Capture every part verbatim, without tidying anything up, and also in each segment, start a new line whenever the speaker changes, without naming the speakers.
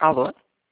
Alô?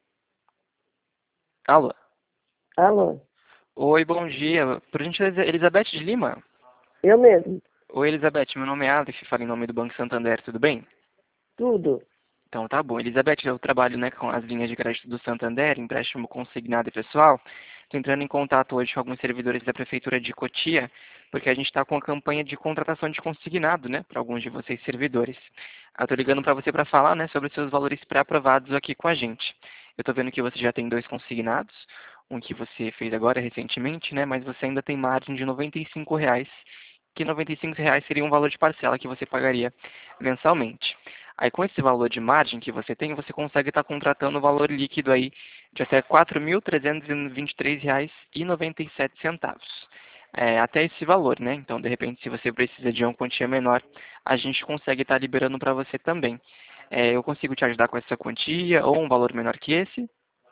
Alô?
Alô,
Oi, bom dia. Por gentileza, Elizabeth de Lima?
eu mesmo,
Oi, Elizabeth, meu nome é Alex, falo em nome do Banco Santander, tudo bem?
tudo.
Então tá bom. Elizabeth, eu trabalho, né, com as linhas de crédito do Santander, empréstimo consignado e pessoal. Estou entrando em contato hoje com alguns servidores da Prefeitura de Cotia, porque a gente está com a campanha de contratação de consignado, né, para alguns de vocês servidores. Eu estou ligando para você para falar, né, sobre os seus valores pré-aprovados aqui com a gente. Eu estou vendo que você já tem dois consignados, um que você fez agora recentemente, né, mas você ainda tem margem de noventa e cinco reais, que noventa e cinco reais seria um valor de parcela que você pagaria mensalmente. Aí com esse valor de margem que você tem, você consegue estar contratando o valor líquido aí de até quatro mil trezentos e vinte e três reais e noventa e sete centavos. É, até esse valor, né? Então, de repente, se você precisa de uma quantia menor, a gente consegue estar liberando para você também. É, eu consigo te ajudar com essa quantia ou um valor menor que esse?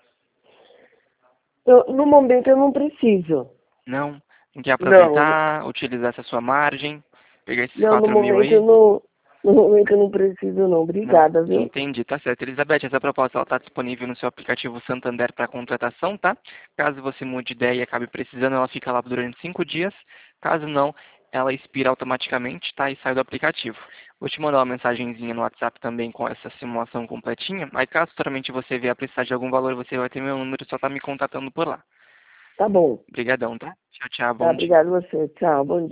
Eu, no momento eu não preciso.
Não? Não quer
Não,
aproveitar, utilizar essa sua margem, pegar esses
não, no
quatro mil
momento eu
aí?
não, no momento eu não preciso não.
Não,
Obrigada, viu?
entendi, tá certo. Elizabeth, essa proposta está disponível no seu aplicativo Santander para contratação, tá? Caso você mude de ideia e acabe precisando, ela fica lá durante cinco dias. Caso não, ela expira automaticamente, tá? E sai do aplicativo. Vou te mandar uma mensagenzinha no WhatsApp também com essa simulação completinha. Aí caso futuramente você vier a precisar de algum valor, você vai ter meu número, só tá me contatando por lá.
Tá bom.
Obrigadão, tá? Tchau, tchau,
Tá,
bom dia.
obrigado você. Tchau, bom dia.